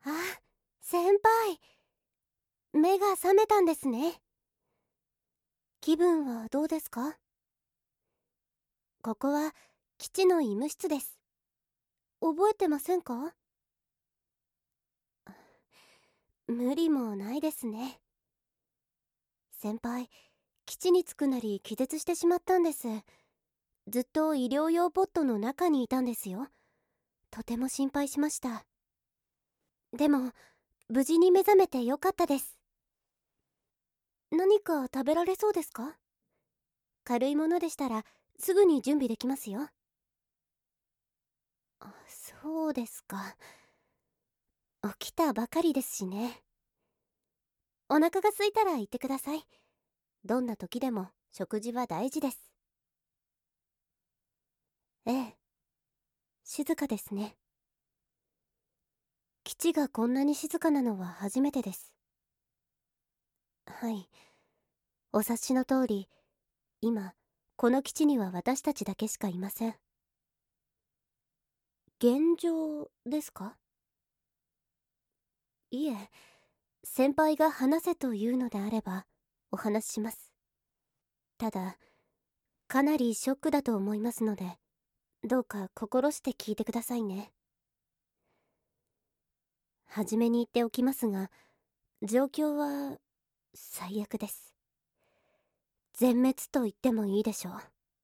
あ、先輩、目が覚めたんですね。気分はどうですか？ここは基地の医務室です。覚えてませんか？無理もないですね。先輩、基地に着くなり気絶してしまったんです。ずっと医療用ポットの中にいたんですよ。とても心配しました。でも無事に目覚めてよかったです。何か食べられそうですか？軽いものでしたらすぐに準備できますよ。そうですか。起きたばかりですしね。お腹が空いたら言ってください。どんな時でも食事は大事です。ええ、静かですね。基地がこんなに静かなのは初めてです。はい、お察しの通り、今この基地には私たちだけしかいません。現状ですか？いえ、先輩が話せというのであればお話しします。ただかなりショックだと思いますので、どうか心して聞いてくださいね。初めに言っておきますが、状況は最悪です。全滅と言ってもいいでしょう。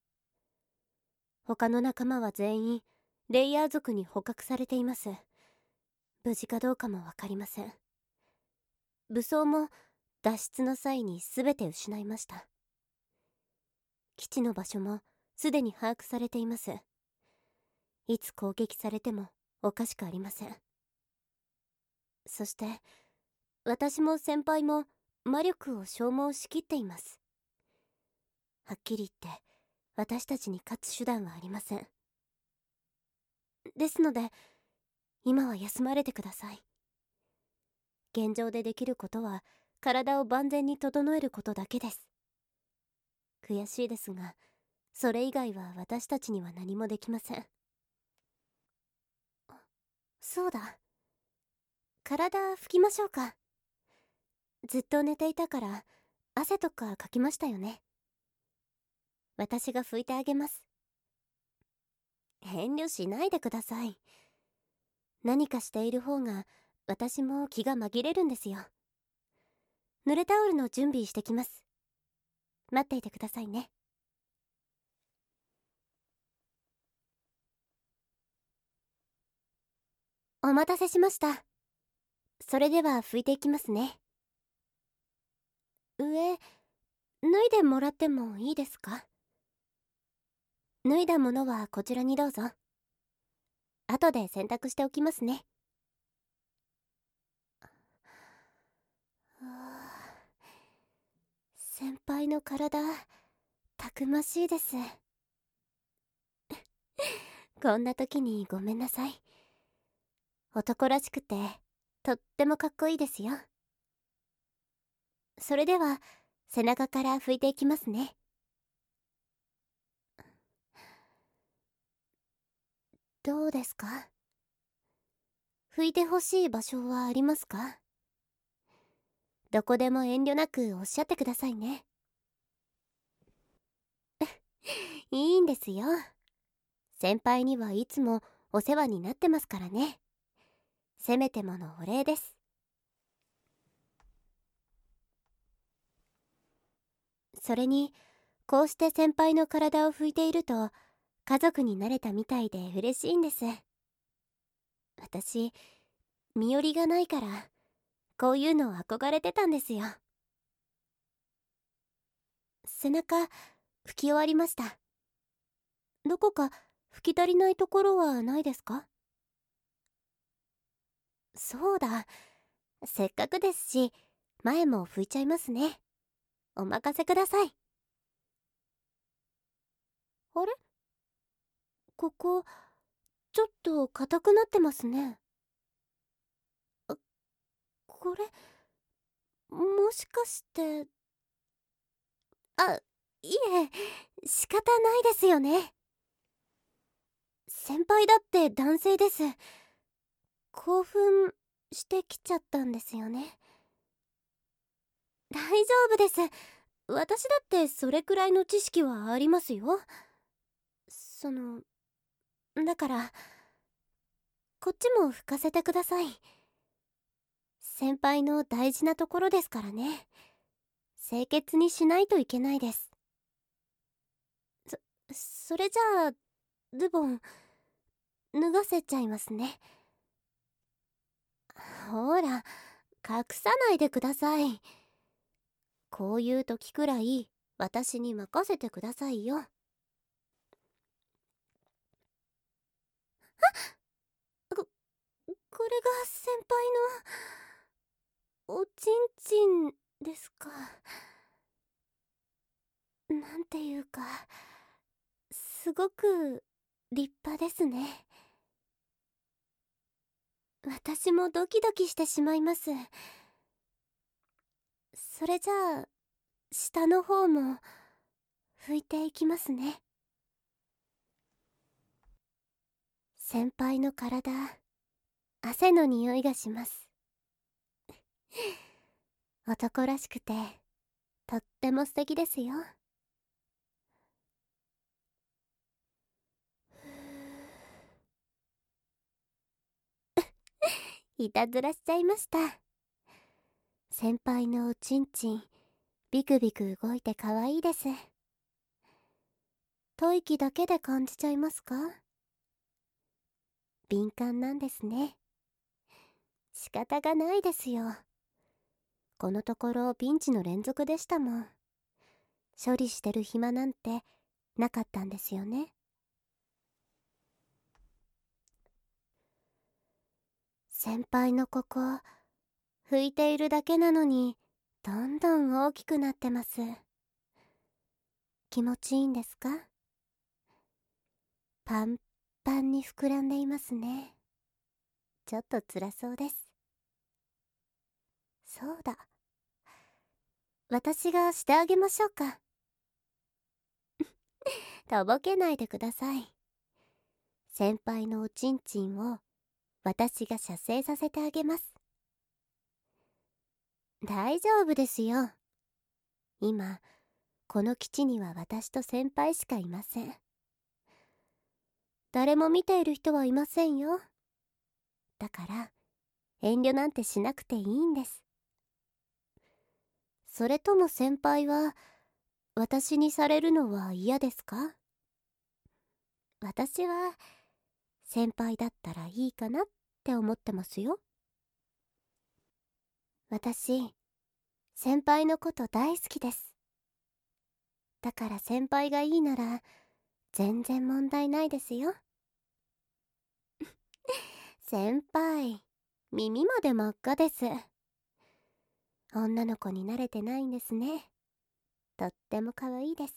他の仲間は全員レイヤー族に捕獲されています。無事かどうかもわかりません。武装も脱出の際に全て失いました。基地の場所もすでに把握されています。いつ攻撃されてもおかしくありません。そして私も先輩も魔力を消耗しきっています。はっきり言って私たちに勝つ手段はありません。ですので今は休まれてください。現状でできることは体を万全に整えることだけです。悔しいですが、それ以外は私たちには何もできません。そうだ、体拭きましょうか。ずっと寝ていたから汗とかかきましたよね。私が拭いてあげます。遠慮しないでください。何かしている方が私も気が紛れるんですよ。濡れタオルの準備してきます。待っていてくださいね。お待たせしました。それでは拭いていきますね。上、脱いでもらってもいいですか？脱いだものはこちらにどうぞ。後で洗濯しておきますね。先輩の体、たくましいです。こんな時にごめんなさい。男らしくてとってもかっこいいですよ。それでは背中から拭いていきますね。どうですか？拭いてほしい場所はありますか？どこでも遠慮なくおっしゃってくださいね。いいんですよ。先輩にはいつもお世話になってますからね。せめてものお礼です。それにこうして先輩の体を拭いていると家族になれたみたいで嬉しいんです。私身寄りがないからこういうの憧れてたんですよ。背中拭き終わりました。どこか拭き足りないところはないですか？そうだ、せっかくですし前も拭いちゃいますね。お任せください。あれ、ここちょっと硬くなってますね。これもしかして。いえ、仕方ないですよね。先輩だって男性です。興奮してきちゃったんですよね。大丈夫です。私だってそれくらいの知識はありますよ。だからこっちも吹かせてください。先輩の大事なところですからね。清潔にしないといけないです。それじゃあズボン脱がせちゃいますね。ほら、隠さないでください。こういう時くらい私に任せてくださいよ。これが先輩のおちんちんですか。なんていうか、すごく立派ですね。私もドキドキしてしまいます。それじゃあ下の方も拭いていきますね。先輩の体、汗の匂いがします。男らしくてとっても素敵ですよ。いたずらしちゃいました。先輩のおちんちんビクビク動いて可愛いです。吐息だけで感じちゃいますか？敏感なんですね。仕方がないですよ。このところピンチの連続でしたもん。処理してる暇なんてなかったんですよね。先輩のここ拭いているだけなのにどんどん大きくなってます。気持ちいいんですか？パンパンに膨らんでいますね。ちょっと辛そうです。そうだ、私がしてあげましょうか。とぼけないでください。先輩のおちんちんを私が射精させてあげます。大丈夫ですよ。今この基地には私と先輩しかいません。誰も見ている人はいませんよ。だから遠慮なんてしなくていいんです。それとも先輩は私にされるのは嫌ですか？私は先輩だったらいいかなって思ってますよ。私先輩のこと大好きです。だから先輩がいいなら全然問題ないですよ。先輩、耳まで真っ赤です。女の子に慣れてないんですね。とっても可愛いです。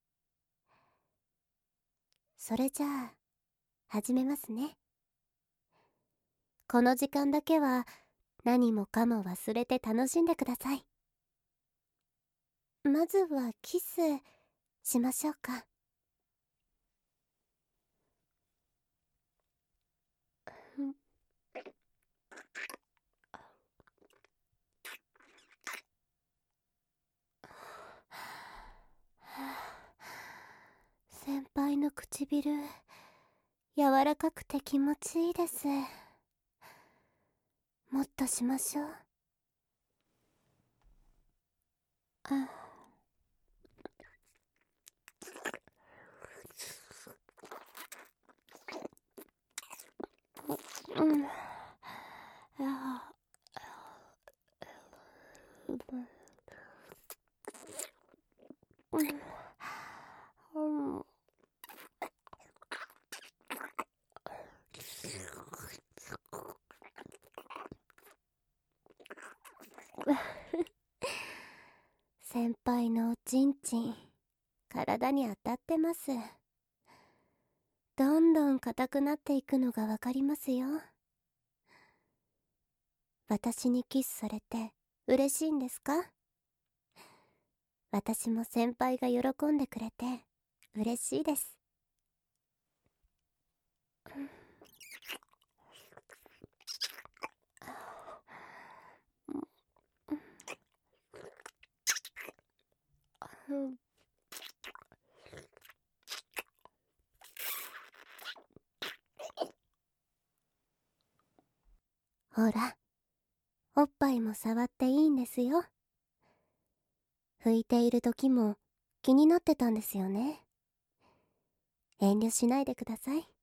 それじゃあ始めますね。この時間だけは何もかも忘れて楽しんでください。まずはキスしましょうか。先輩の唇柔らかくて気持ちいいです。もっとしましょう。あ、うん、あ、うん、うん、先輩のおちんちん体に当たってます。どんどん硬くなっていくのがわかりますよ。私にキスされて嬉しいんですか？私も先輩が喜んでくれて嬉しいです。 ほら、おっぱいも触っていいんですよ。拭いている時も気になってたんですよね。遠慮しないでください。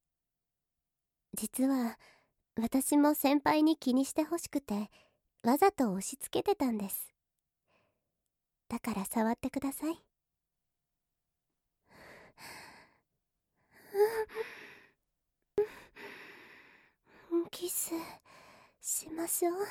実は私も先輩に気にしてほしくてわざと押し付けてたんです。だから触ってください。キスしましょう。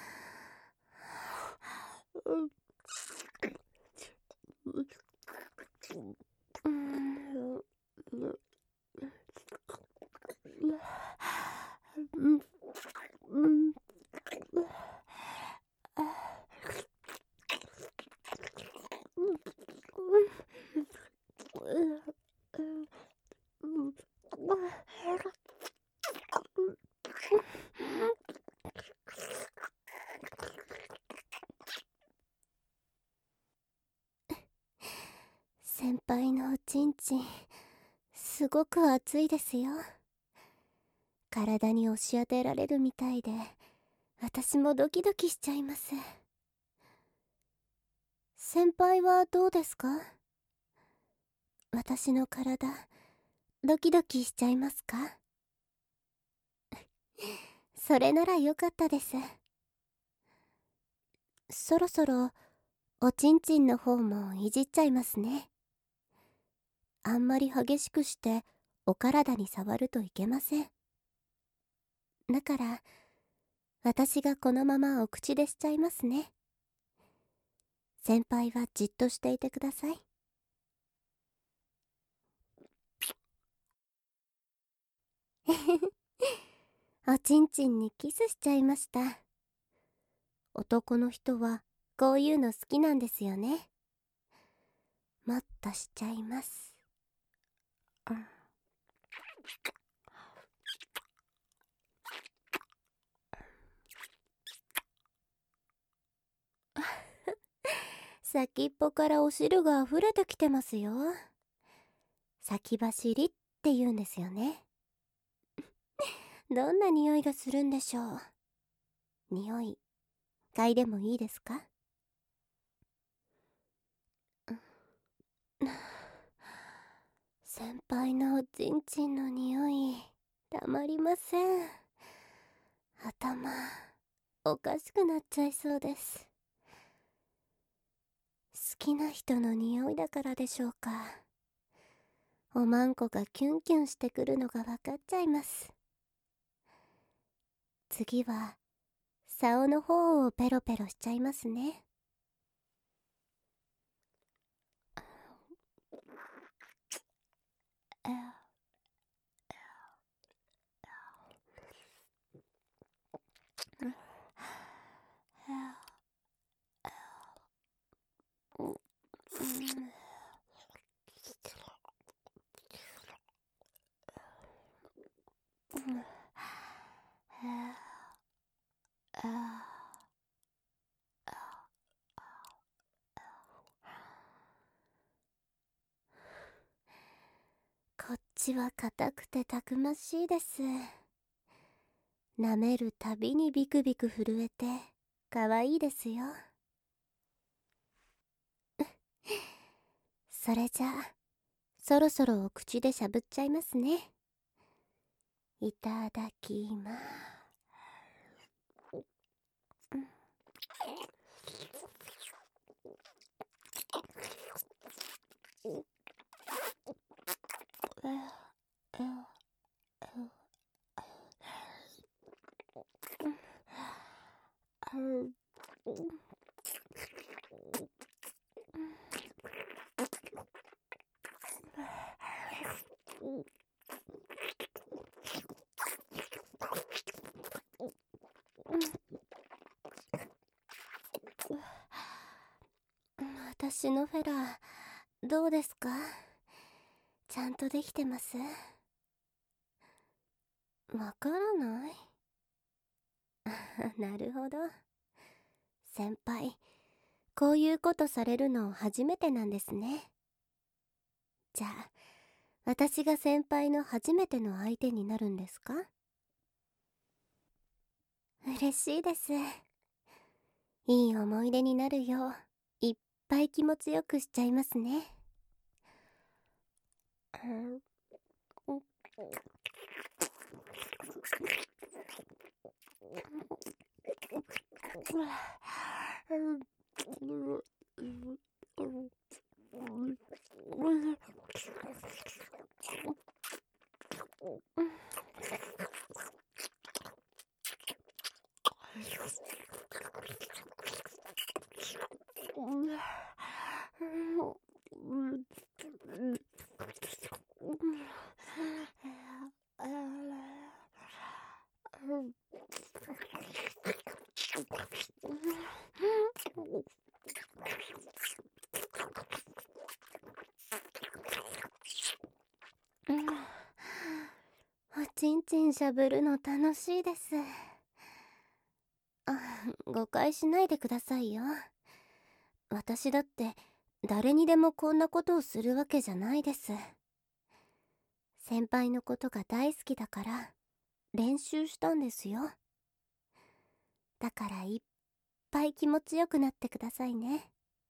先輩のおちんちんすごく熱いですよ。体に押し当てられるみたいで私もドキドキしちゃいます。先輩はどうですか？私の体ドキドキしちゃいますか？それならよかったです。そろそろおちんちんの方もいじっちゃいますね。あんまり激しくしてお体に触るといけません。だから私がこのままお口でしちゃいますね。先輩はじっとしていてください。おちんちんにキスしちゃいました。男の人はこういうの好きなんですよね。もっとしちゃいます。先っぽからお汁が溢れてきてますよ。先走りって言うんですよね。どんな匂いがするんでしょう。匂い嗅いでもいいですか？先輩のおちんちんの匂いたまりません。頭おかしくなっちゃいそうです。好きな人の匂いだからでしょうか。おまんこがキュンキュンしてくるのが分かっちゃいます。次は竿の方をペロペロしちゃいますね。こっちは硬くてたくましいです。舐めるたびにビクビク震えてかわいいですよ。それじゃあそろそろお口でしゃぶっちゃいますね。いただきます。私のフェラどうですか？ちゃんとできてます？わからない？なるほど。先輩、こういうことされるの初めてなんですね。じゃあ私が先輩の初めての相手になるんですか？ 嬉しいです。いい思い出になるよういっぱい気持ちよくしちゃいますね。おちんちんしゃぶるの楽しいです。誤解しないでくださいよ。私だって誰にでもこんなことをするわけじゃないです。先輩のことが大好きだから練習したんですよ。だからいっぱい気持ちよくなってくださいね。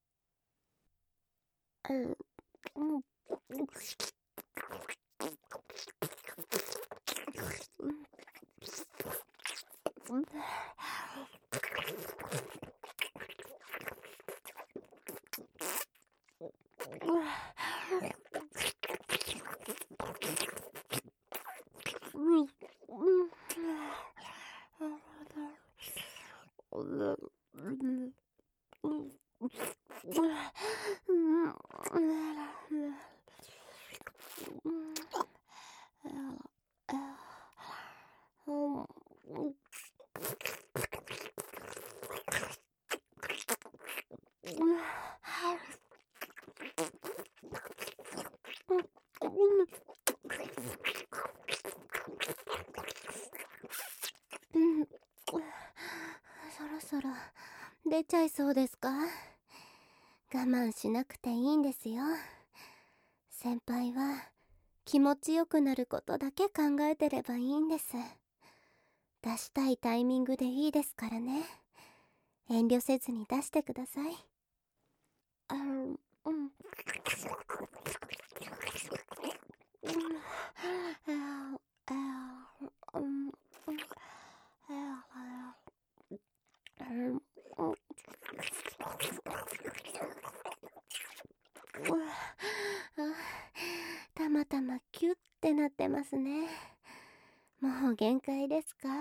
そろそろ出ちゃいそうですか？我慢しなくていいんですよ。先輩は気持ちよくなることだけ考えてればいいんです。出したいタイミングでいいですからね。遠慮せずに出してください。たまたまキュッてなってますね。もう限界ですか？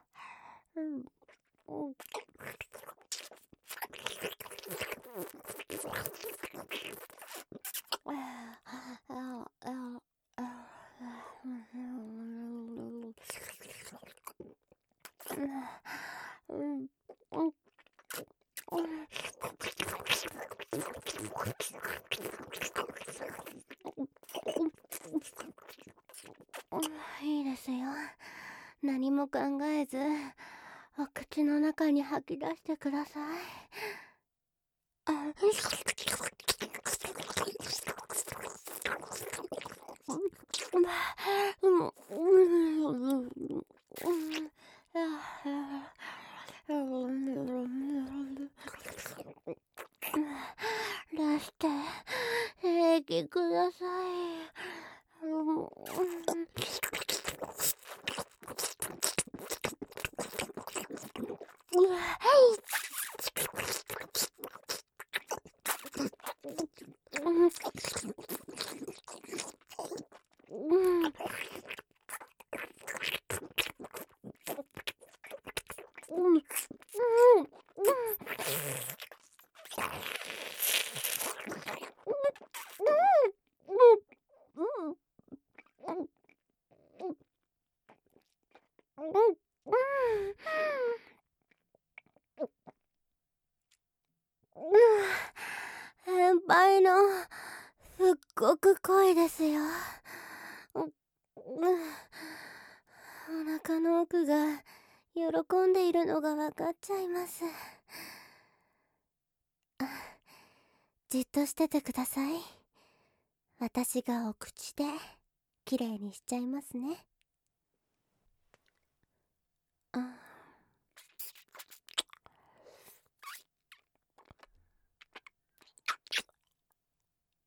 いいですよ。何も考えずお口の中に吐き出してください。出して平気ください。先輩のすっごく濃いですよ。お腹の奥が喜んでいるのが分かっちゃいます。じっとしててください。私がお口できれいにしちゃいますね。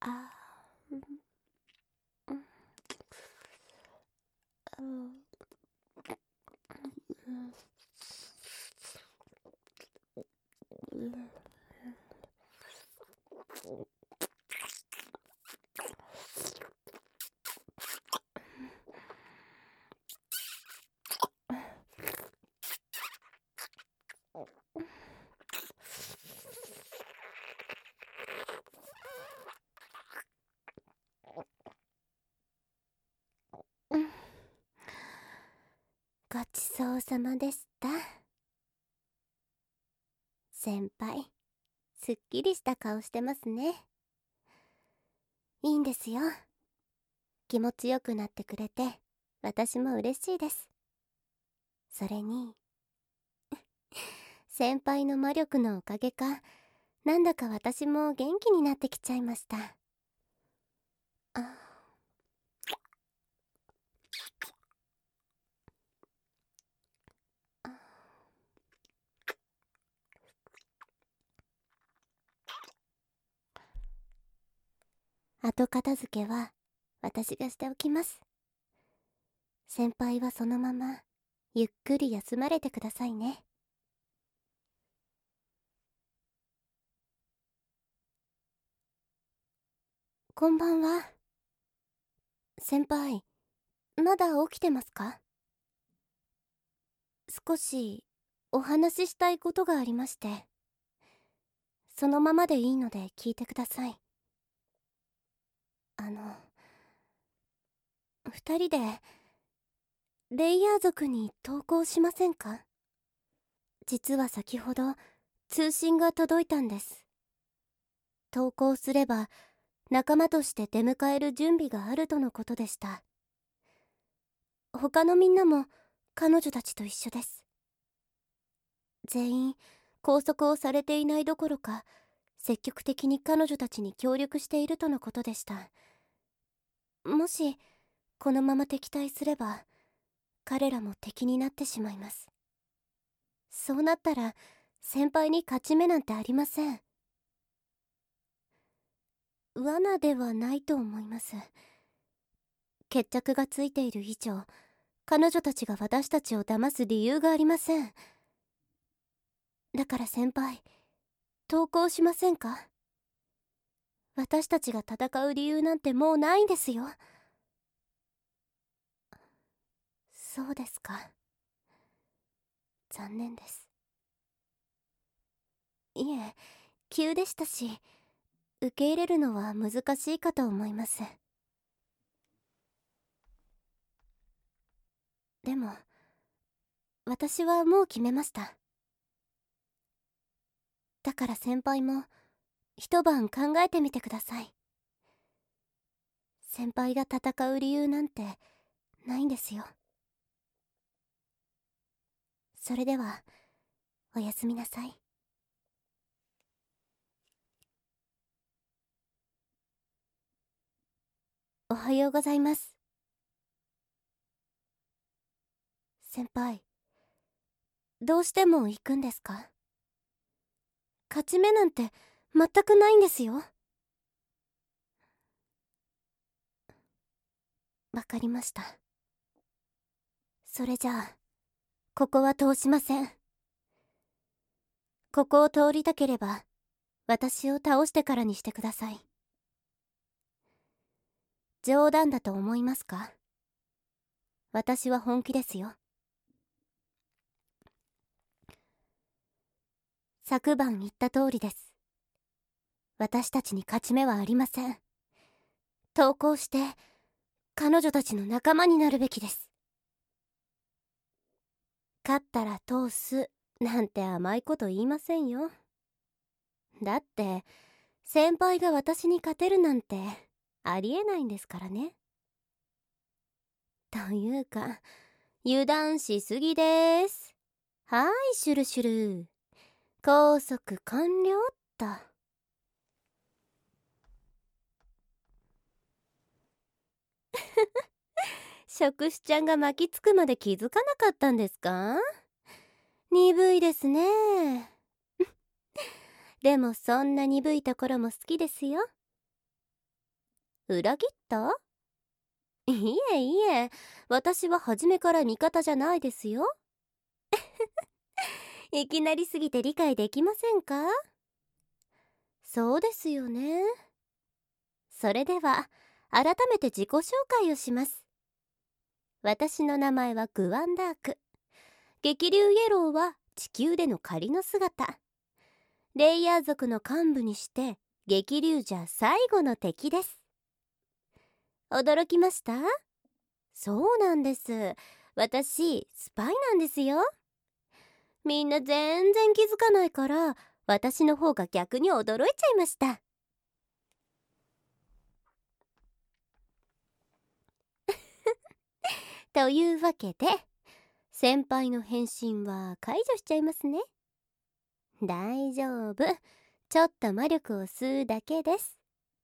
あごちそうさまでした。先輩、すっきりした顔してますね。いいんですよ。気持ちよくなってくれて私も嬉しいです。それに先輩の魔力のおかげか、なんだか私も元気になってきちゃいました。後片付けは私がしておきます。先輩はそのままゆっくり休まれてくださいね。こんばんは。先輩、まだ起きてますか？少しお話ししたいことがありまして、そのままでいいので聞いてください。二人でレイヤー族に投稿しませんか？実は先ほど通信が届いたんです。投稿すれば仲間として出迎える準備があるとのことでした。他のみんなも彼女たちと一緒です。全員拘束をされていないどころか、積極的に彼女たちに協力しているとのことでした。もしこのまま敵対すれば彼らも敵になってしまいます。そうなったら先輩に勝ち目なんてありません。罠ではないと思います。決着がついている以上、彼女たちが私たちを騙す理由がありません。だから先輩、投降しませんか？私たちが戦う理由なんてもうないんですよ。そうですか。残念です。いえ、急でしたし、受け入れるのは難しいかと思います。でも、私はもう決めました。だから先輩も一晩考えてみてください。先輩が戦う理由なんてないんですよ。それではおやすみなさい。おはようございます。先輩、どうしても行くんですか？勝ち目なんて全くないんですよ。わかりました。それじゃあここは通しません。ここを通りたければ私を倒してからにしてください。冗談だと思いますか？私は本気ですよ。昨晩言った通りです。私たちに勝ち目はありません。投降して彼女たちの仲間になるべきです。勝ったら通すなんて甘いこと言いませんよ。だって先輩が私に勝てるなんてありえないんですからね。というか油断しすぎです。はい、シュルシュル、拘束完了っと。食子ちゃんが巻きつくまで気づかなかったんですか？鈍いですね。でもそんな鈍いところも好きですよ。 裏切った？いえいえ、私は初めから味方じゃないですよ。いきなりすぎて理解できませんか？そうですよね。それでは改めて自己紹介をします。私の名前はグワンダーク。激流イエローは地球での仮の姿。レイヤー族の幹部にして激流じゃ最後の敵です。驚きました？そうなんです。私スパイなんですよ。みんな全然気づかないから、私の方が逆に驚いちゃいました。というわけで、先輩の変身は解除しちゃいますね。大丈夫。ちょっと魔力を吸うだけです。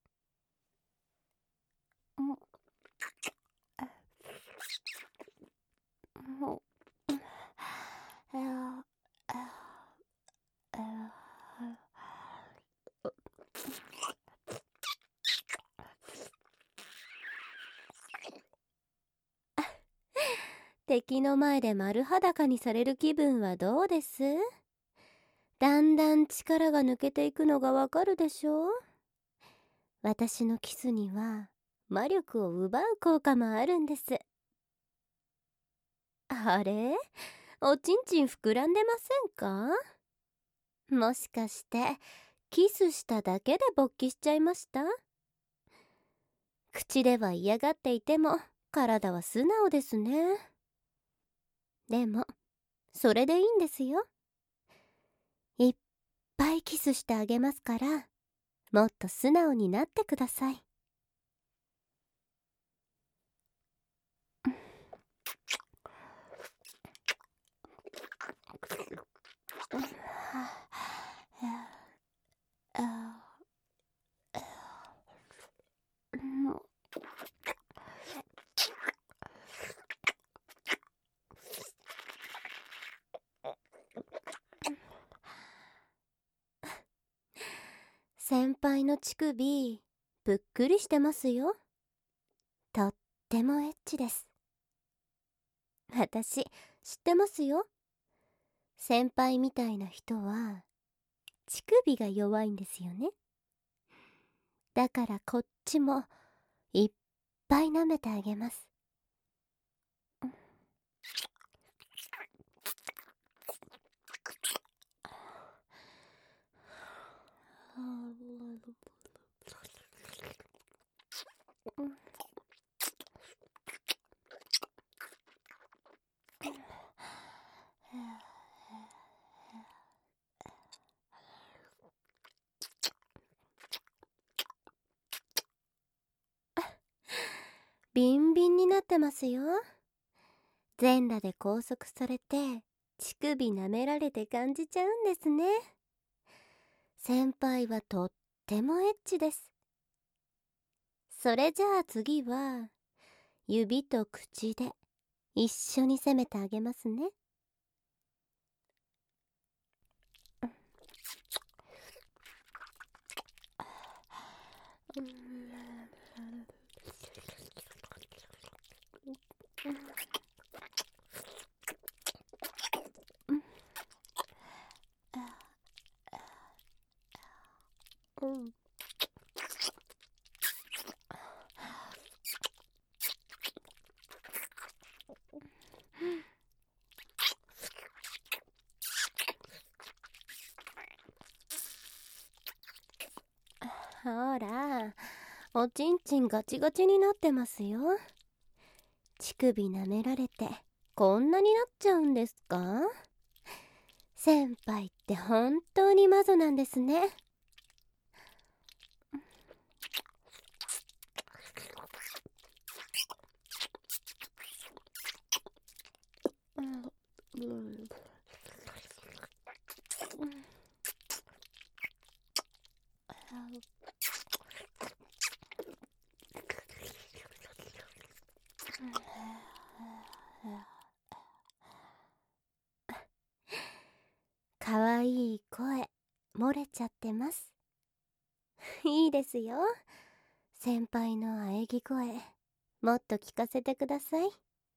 敵の前で丸裸にされる気分はどうです？だんだん力が抜けていくのがわかるでしょ？私のキスには魔力を奪う効果もあるんです。あれ？おちんちん膨らんでませんか？もしかしてキスしただけで勃起しちゃいました？口では嫌がっていても体は素直ですね。でもそれでいいんですよ。いっぱいキスしてあげますから、もっと素直になってください。先輩の乳首ぷっくりしてますよ。とってもエッチです。私知ってますよ。先輩みたいな人は乳首が弱いんですよね。だからこっちもいっぱい舐めてあげます。ビンビンになってますよ。全裸で拘束されて乳首舐められて感じちゃうんですね。先輩はとってもエッチです。それじゃあ次は指と口で一緒に攻めてあげますね。ほら、おちんちんガチガチになってますよ。乳首舐められてこんなになっちゃうんですか？先輩って本当にマゾなんですね。かわいい声漏れちゃってます。いいですよ。 先輩の喘ぎ声、もっと聞かせてください。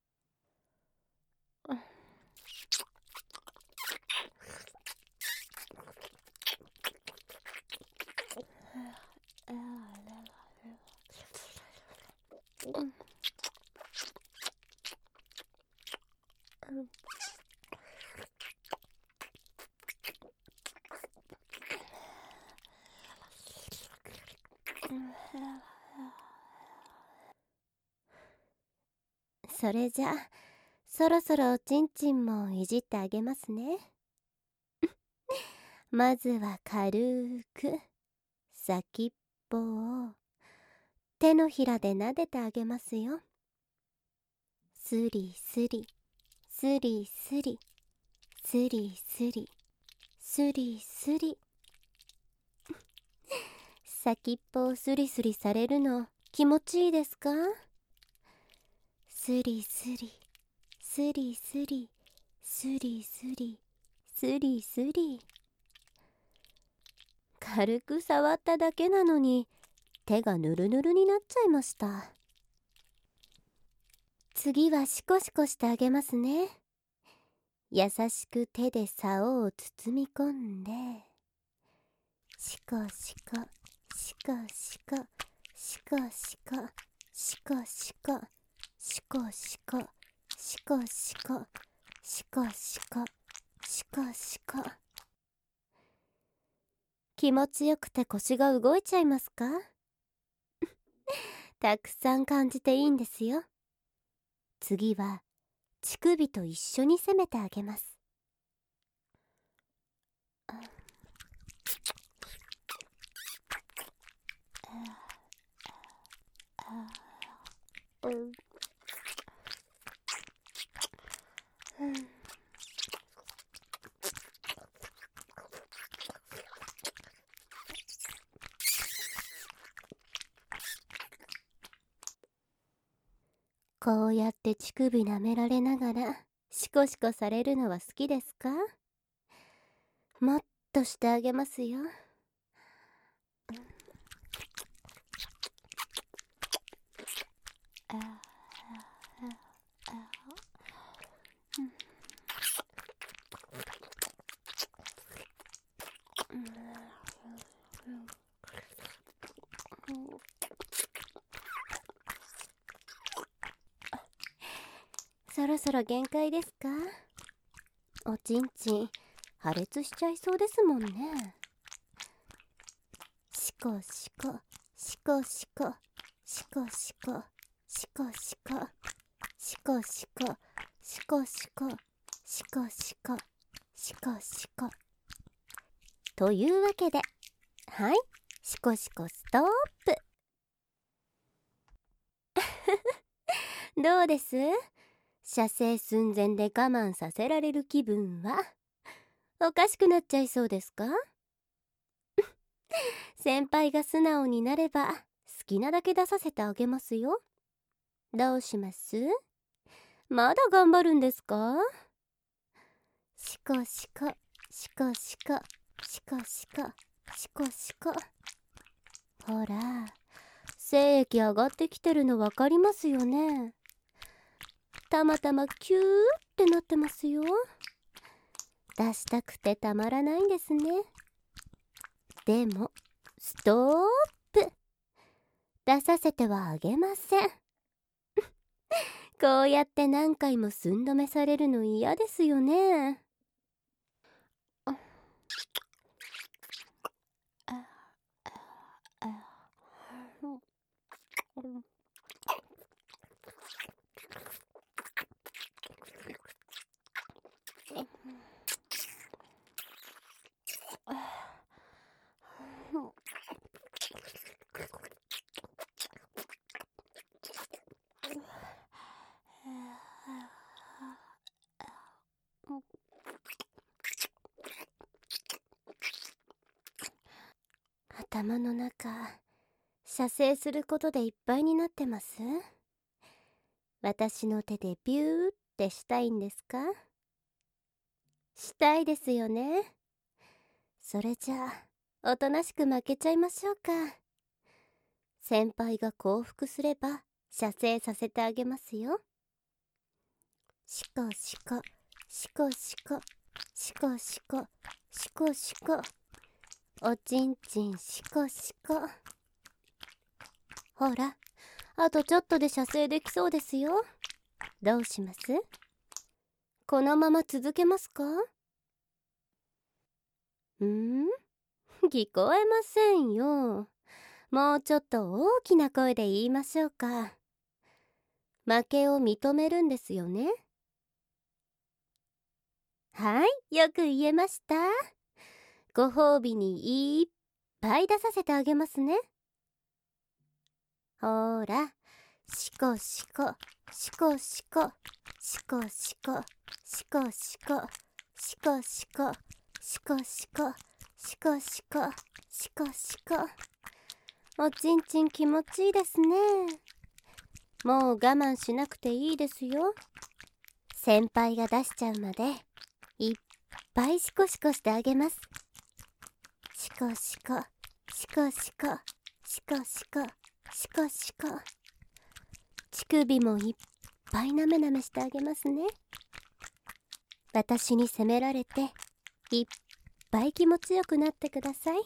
それじゃそろそろおちんちんもいじってあげますね。まずは軽く先っぽを手のひらで撫でてあげますよ。スリスリスリスリスリスリスリスリ。先っぽをスリスリされるの気持ちいいですか？スリスリスリスリスリスリスリスリ。軽く触っただけなのに手がヌルヌルになっちゃいました。次はシコシコしてあげますね。優しく手で竿を包み込んで、シコシコシコシコシコシコシコシコシコシコシコシコシコシコシコシコ。気持ちよくて腰が動いちゃいますか？たくさん感じていいんですよ。次は乳首と一緒に攻めてあげます。こうやって乳首舐められながらシコシコされるのは好きですか？もっとしてあげますよ。そろそろ限界ですか？おちんちん破裂しちゃいそうですもんね。シコシコシコシコシコシコシコシコシコシコシコシコシコシコシコシコ。というわけで、はい、シコシコストップ。どうです？射精寸前で我慢させられる気分はおかしくなっちゃいそうですか？先輩が素直になれば好きなだけ出させてあげますよ。どうします？まだ頑張るんですか？シコシコシコシコシコシコシコシコ。ほら、精液上がってきてるの分かりますよね。たまたまキューってなってますよ。出したくてたまらないんですね。でもストップ。出させてはあげません。こうやって何回も寸止めされるの嫌ですよね。頭の中、射精することでいっぱいになってます？私の手でビューってしたいんですか？したいですよね。それじゃあおとなしく負けちゃいましょうか。 先輩が降伏すれば射精させてあげますよ。シコシコシコシコシコシコシコシコ、おちんちんシコシコ。ほら、あとちょっとで射精できそうですよ。どうします？このまま続けますか？聞こえませんよ。もうちょっと大きな声で言いましょうか。負けを認めるんですよね。はい、よく言えました。ご褒美にいっぱい出させてあげますね。ほら、シコシコシコシコシコシコシコシコシコシコシコシコシコシコシコシコ。おちんちん気持ちいいですね。もう我慢しなくていいですよ。先輩が出しちゃうまでいっぱいシコシコしてあげます。シコシコシコシコシコシコシコシコ。乳首もいっぱいなめなめしてあげますね。私に責められていっぱい気持ちよくなってください。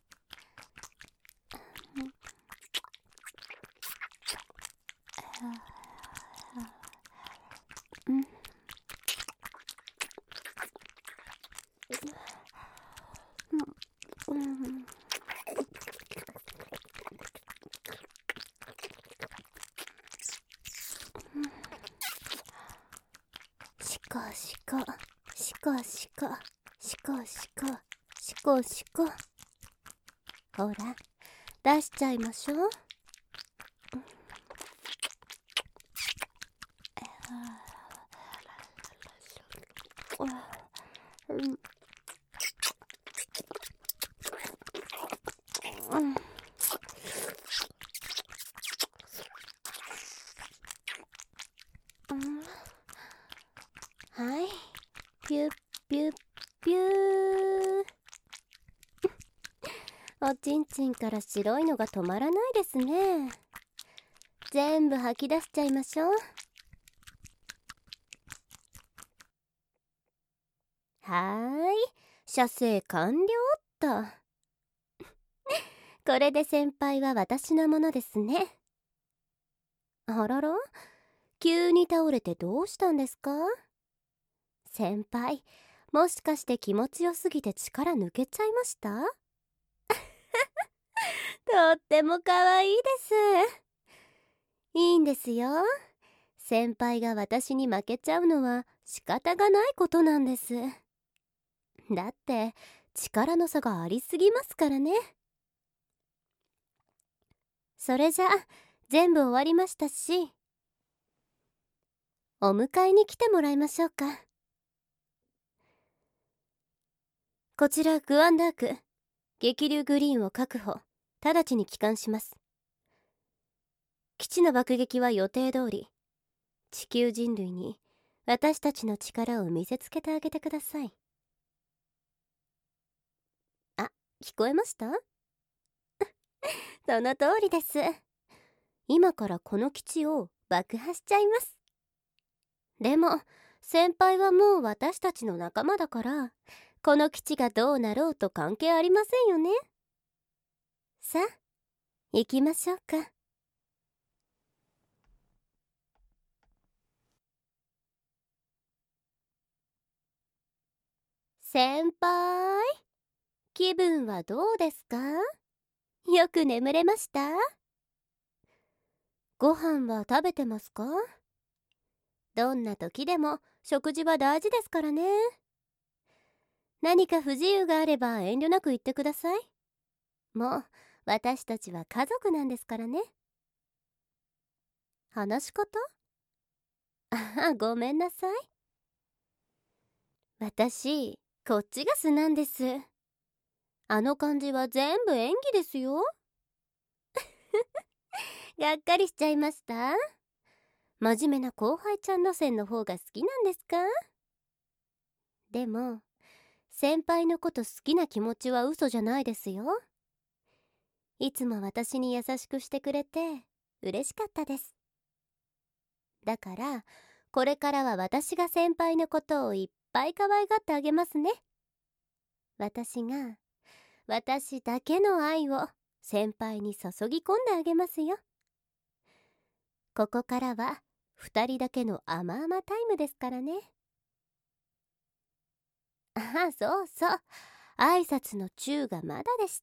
シコシコシコシコシコシコシコシコ。ほら、出しちゃいましょう。はい、ピュッピュッピュー。おちんちんから白いのが止まらないですね。全部吐き出しちゃいましょう。はーい、射精完了っと。これで先輩は私のものですね。あらら、急に倒れてどうしたんですか？先輩、もしかして気持ちよすぎて力抜けちゃいました？とっても可愛いです。いいんですよ。先輩が私に負けちゃうのは仕方がないことなんです。だって力の差がありすぎますからね。それじゃ全部終わりましたし、お迎えに来てもらいましょうか。こちらグアンダーク、激流グリーンを確保、直ちに帰還します。基地の爆撃は予定通り、地球人類に私たちの力を見せつけてあげてください。あ、聞こえました？その通りです。今からこの基地を爆破しちゃいます。でも先輩はもう私たちの仲間だから、この基地がどうなろうと関係ありませんよね。さあ、行きましょうか。先輩、気分はどうですか？よく眠れました？ご飯は食べてますか？どんな時でも食事は大事ですからね。何か不自由があれば遠慮なく言ってください。もう私たちは家族なんですからね。話し方？ああ、ごめんなさい。私、こっちが素なんです。あの感じは全部演技ですよ。がっかりしちゃいました？真面目な後輩ちゃん路線の方が好きなんですか？でも先輩のこと好きな気持ちは嘘じゃないですよ。 いつも私に優しくしてくれて嬉しかったです。だからこれからは私が先輩のことをいっぱい可愛がってあげますね。私が私だけの愛を先輩に注ぎ込んであげますよ。ここからは2人だけの甘々タイムですからね。ああ、そうそう、挨拶のチューがまだでした。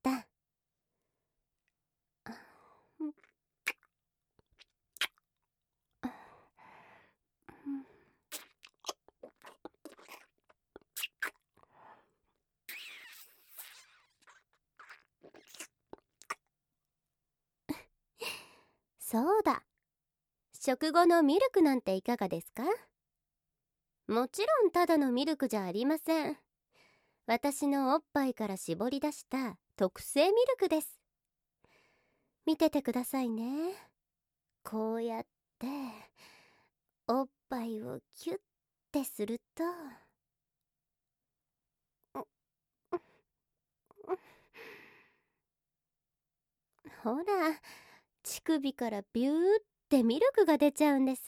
そうだ、食後のミルクなんていかがですか？もちろんただのミルクじゃありません。私のおっぱいから絞り出した特製ミルクです。見ててくださいね。こうやっておっぱいをキュッてすると、ほら、乳首からビューってミルクが出ちゃうんです。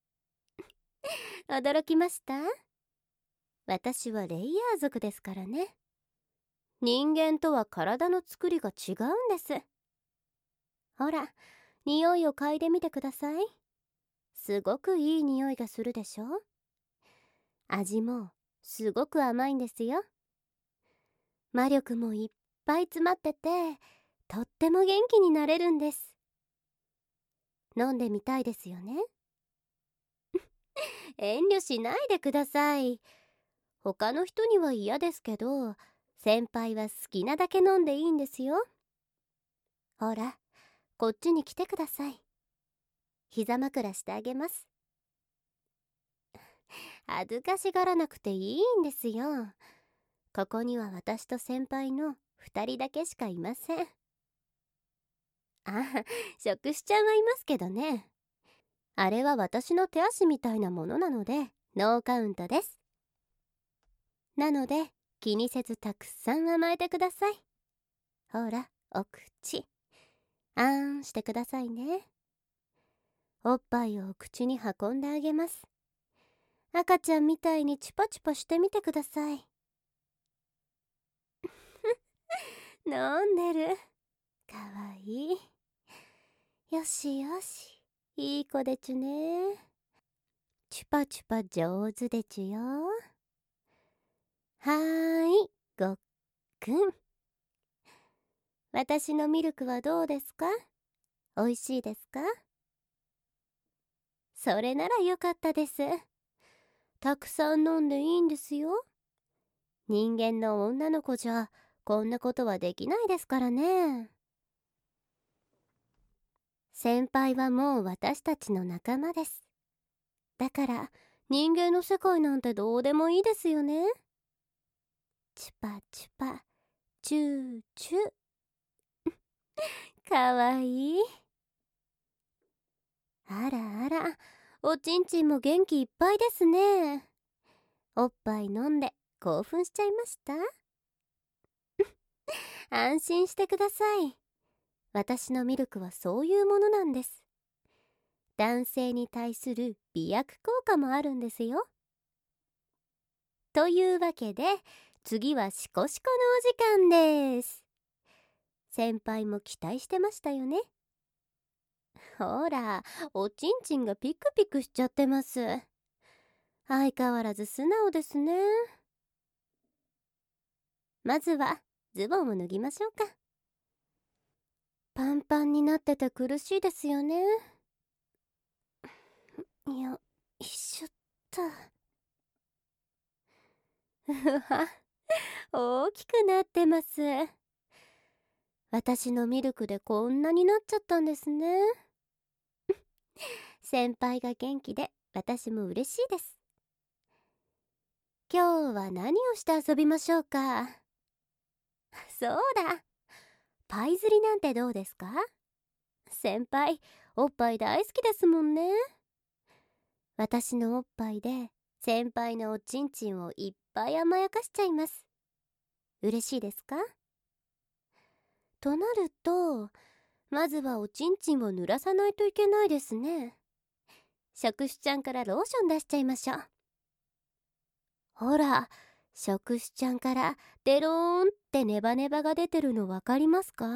驚きました？私はレイヤー族ですからね。人間とは体の作りが違うんです。ほら、匂いを嗅いでみてください。すごくいい匂いがするでしょ？味もすごく甘いんですよ。魔力もいっぱい詰まってて、とっても元気になれるんです。飲んでみたいですよね？遠慮しないでください。他の人には嫌ですけど、先輩は好きなだけ飲んでいいんですよ。ほら、こっちに来てください。膝枕してあげます。恥ずかしがらなくていいんですよ。ここには私と先輩の2人だけしかいません。あ、食しちゃんはいますけどね。あれは私の手足みたいなものなのでノーカウントです。なので気にせずたくさん甘えてください。ほら、お口あーんしてくださいね。おっぱいをお口に運んであげます。赤ちゃんみたいにチュパチュパしてみてください。飲んでる。かわいい。よしよし、いい子でちゅね。チュパチュパ上手でちゅよ。はーい、ごっくん。私のミルクはどうですか？おいしいですか？それならよかったです。たくさん飲んでいいんですよ。人間の女の子じゃこんなことはできないですからね。先輩はもう私たちの仲間です。だから人間の世界なんてどうでもいいですよね。チュパチュパチューチュー。かわいい。あらあら、おちんちんも元気いっぱいですね。おっぱい飲んで興奮しちゃいました？安心してください。私のミルクはそういうものなんです。男性に対する美薬効果もあるんですよ。というわけで次はシコシコのお時間です。先輩も期待してましたよね。ほら、おちんちんがピクピクしちゃってます。相変わらず素直ですね。まずはズボンを脱ぎましょうか。パンパンになってて苦しいですよね。よいしょっと。ふわ、大きくなってます。私のミルクでこんなになっちゃったんですね。先輩が元気で私も嬉しいです。今日は何をして遊びましょうか？そうだ、パイ釣りなんてどうですか？先輩おっぱい大好きですもんね。私のおっぱいで先輩のおちんちんをいっぱい甘やかしちゃいます。嬉しいですか？ となると、まずはおちんちんを濡らさないといけないですね。触手ちゃんからローション出しちゃいましょう。ほら、触手ちゃんからデローンってネバネバが出てるのわかりますか？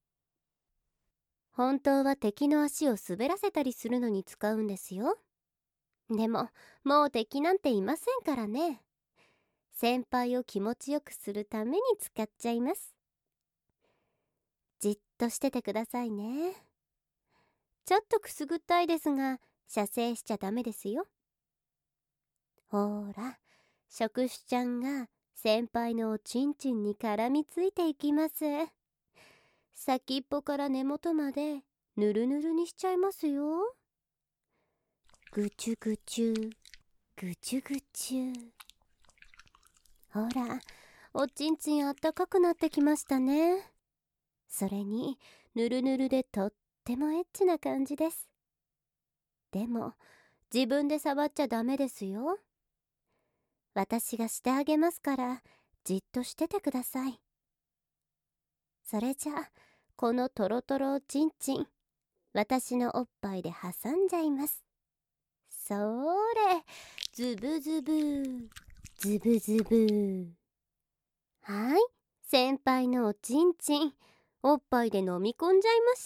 本当は敵の足を滑らせたりするのに使うんですよ。でも、もう敵なんていませんからね。先輩を気持ちよくするために使っちゃいます。じっとしててくださいね。ちょっとくすぐったいですが、射精しちゃダメですよ。ほら、触手ちゃんが先輩のおちんちんに絡みついていきます。先っぽから根元までぬるぬるにしちゃいますよ。ぐちゅぐちゅ、ぐちゅぐちゅ。ほら、おちんちんあったかくなってきましたね。それに、ぬるぬるでとってもエッチな感じです。でも、自分で触っちゃダメですよ。私がしてあげますから、じっとしててください。それじゃあ、このトロトロおちんちん、私のおっぱいで挟んじゃいます。それ、ズブズブ、ズブズブ。はい、先輩のおちんちん、おっぱいで飲み込んじゃいました。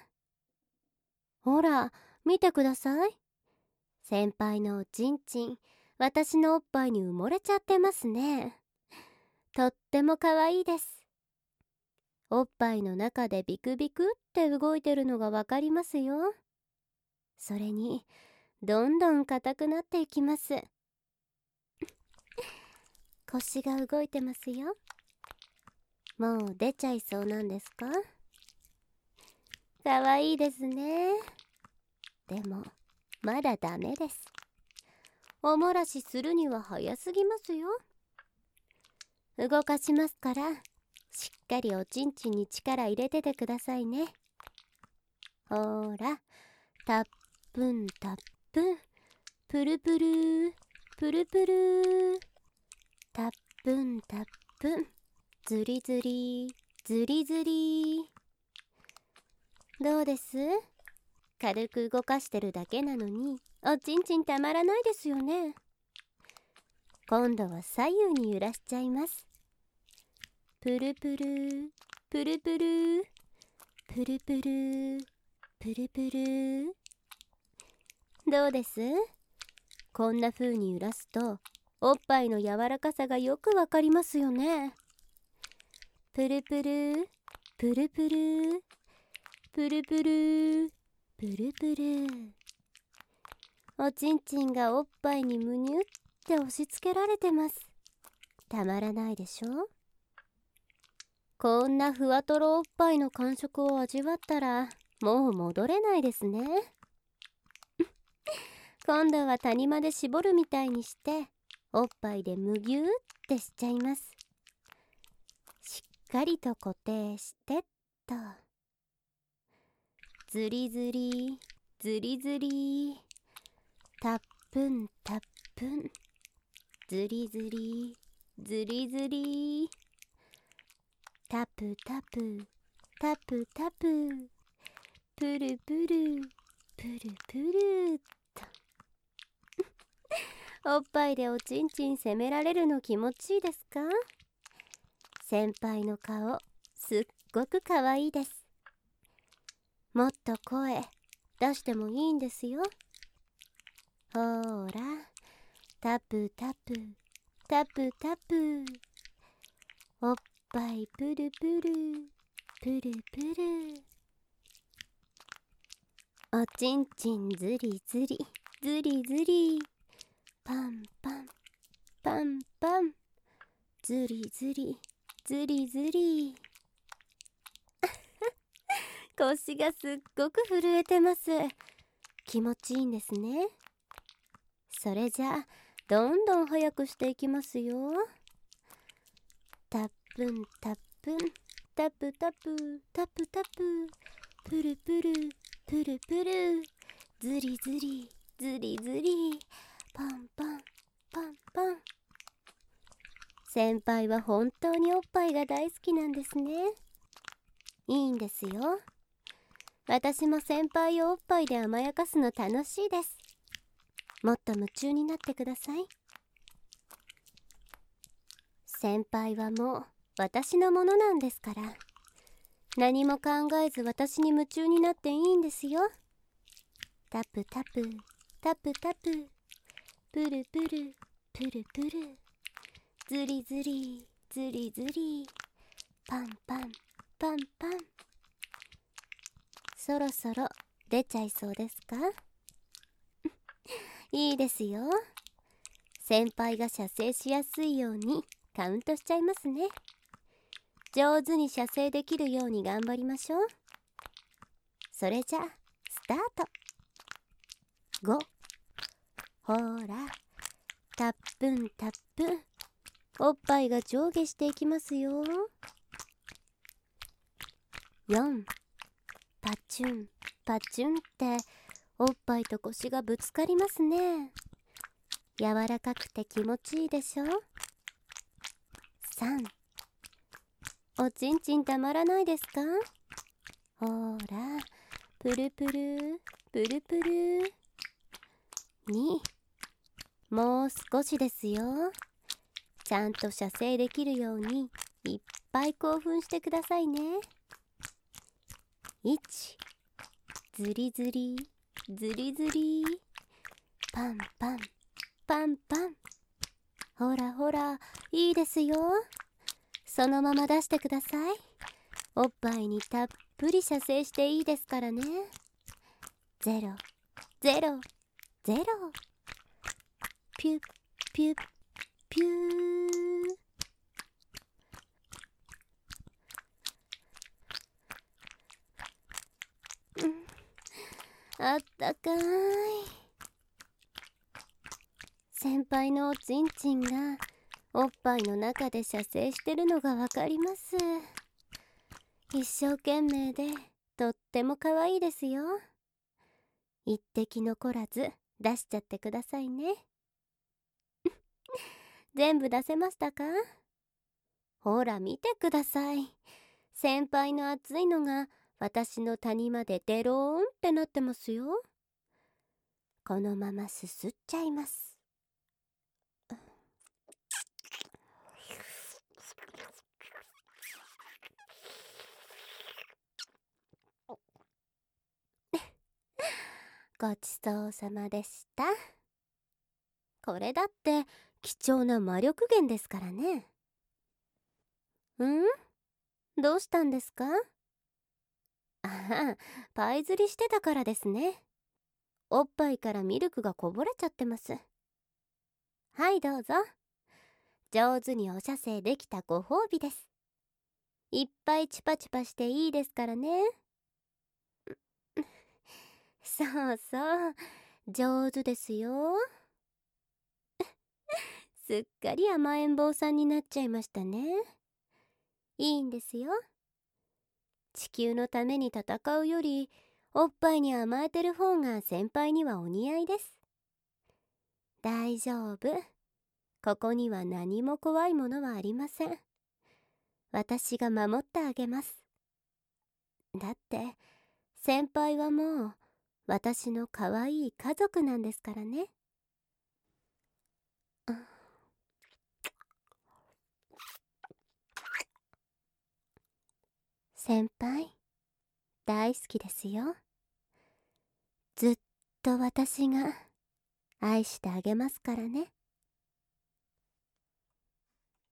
ほら、見てください。先輩のおちんちん、私のおっぱいに埋もれちゃってますね。とっても可愛いです。おっぱいの中でビクビクって動いてるのがわかりますよ。それに、どんどん硬くなっていきます。腰が動いてますよ。もう出ちゃいそうなんですか？かわいいですね。でも、まだダメです。おもらしするには早すぎますよ。動かしますから、しっかりおちんちんに力入れててくださいね。ほら、たっぷんたっぷん、プルプル、プルプル、たっぷんたっぷん、ずりずり、ずりずり。どうです？軽く動かしてるだけなのに、おちんちんたまらないですよね。今度は左右に揺らしちゃいます。プルプル、プルプル、プルプル、プルプル。どうです？こんな風に揺らすと、おっぱいの柔らかさがよくわかりますよね。プルプル、プルプル、プルプル、プルプル。おちんちんがおっぱいにむにゅって押し付けられてます。たまらないでしょ？こんなふわとろおっぱいの感触を味わったら、もう戻れないですね。今度は谷間で絞るみたいにして、おっぱいでむぎゅーってしちゃいます。しっかりと固定してっと。ずりずり、ずりずり。たっぷんたっぷん。ずりずり、ずりずり。タプタプ、タプタプ。プルプル、プルプルっと。おっぱいでおちんちん責められるの気持ちいいですか？先輩の顔、すっごくかわいいです。もっと声出してもいいんですよ。ほーら、タプタプ、タプタプ。おっぱいプルプル、プルプル。おちんちんずりずり、ずりずり。パンパン、パンパン。ずりずり、ずりずり。腰がすっごく震えてます。気持ちいいんですね。それじゃあ、どんどん早くしていきますよ。たっぷんたっぷん、タプタプ、タプタプ。プルプル、プルプル。ずりずり、ずりずり。パンパン、パンパン。先輩は本当におっぱいが大好きなんですね。 いいんですよ。私も先輩をおっぱいで甘やかすの楽しいです。もっと夢中になってください。先輩はもう私のものなんですから、何も考えず私に夢中になっていいんですよ。タプタプタプタプ、プルプルプルプル、ズリズリズリズリ、パンパンパンパン。そろそろ出ちゃいそうですか？いいですよ。先輩が射精しやすいようにカウントしちゃいますね。上手に射精できるように頑張りましょう。それじゃあスタート。5、ほら、たっぷんたっぷん、おっぱいが上下していきますよ。4、パチュンパチュンっておっぱいと腰がぶつかりますね。柔らかくて気持ちいいでしょ。3、おちんちんたまらないですか？ほら、プルプルプルプル。2、もう少しですよ。ちゃんと射精できるようにいっぱい興奮してくださいね。1、ズリズリズリズリ、パンパンパンパン。ほらほら、いいですよ。そのまま出してください。おっぱいにたっぷり射精していいですからね。0、0、0。ピュッピュッピュー。あったかい。先輩のおちんちんがおっぱいの中で射精してるのがわかります。一生懸命でとっても可愛いですよ。一滴残らず出しちゃってくださいね。全部出せましたか？ほら見てください。先輩の熱いのが私の谷までデローンってなってますよ。このまますすっちゃいます。ごちそうさまでした。これだって貴重な魔力源ですからね。どうしたんですか？ああ、パイ釣りしてたからですね。おっぱいからミルクがこぼれちゃってます。はいどうぞ。上手にお射精できたご褒美です。いっぱいチュパチュパしていいですからね。そうそう、上手ですよ。すっかり甘えん坊さんになっちゃいましたね。いいんですよ。地球のために戦うよりおっぱいに甘えてる方が先輩にはお似合いです。大丈夫。ここには何も怖いものはありません。私が守ってあげます。だって先輩はもう私の可愛い家族なんですからね。先輩大好きですよ。ずっと私が愛してあげますからね。